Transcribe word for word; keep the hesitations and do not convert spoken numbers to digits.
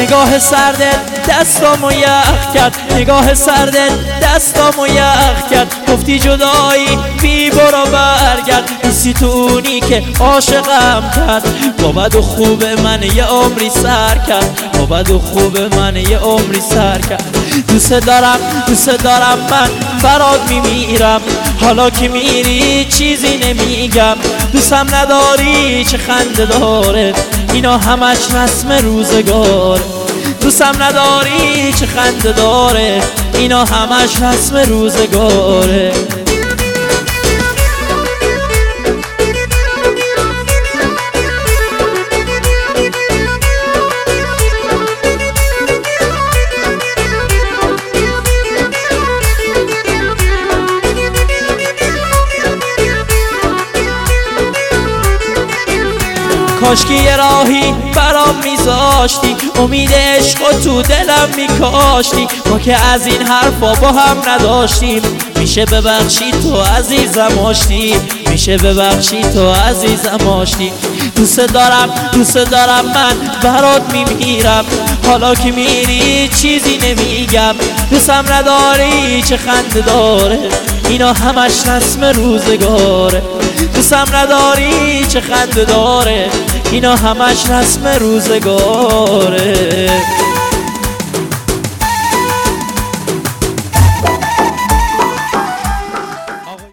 نگاه سردت دستامو یخ کرد، نگاه سردت دستامو یخ کرد. گفتی جدایی بی برو برگرد، نیستی تو اونی که عاشقم کرد. با بد و خوب من یه عمری سر کرد، با بد و خوب من یه عمری سر کرد. دوست دارم دوست دارم من برات میمیرم، حالا که میری چیزی نمیگم. دوستم نداری چه خنده داره، اینا همش رسم روزگاره. دوستم نداری چه خنده داره، اینا همش رسم روزگاره. کاشکی یه راهی برام میذاشتی، امید عشق تو دلم میکاشتی. ما که از این حرفا با هم نداشتیم، میشه ببخشی تو عزیزم آشتی، میشه ببخشی تو عزیزم آشتی. دوست دارم دوست دارم من برات میمیرم، حالا که میری چیزی نمیگم. دوستم نداری چه خنده داره، اینا همش رسم روزگاره. دوستم نداری چه خنده داره، اینا همش رسم روزگاره.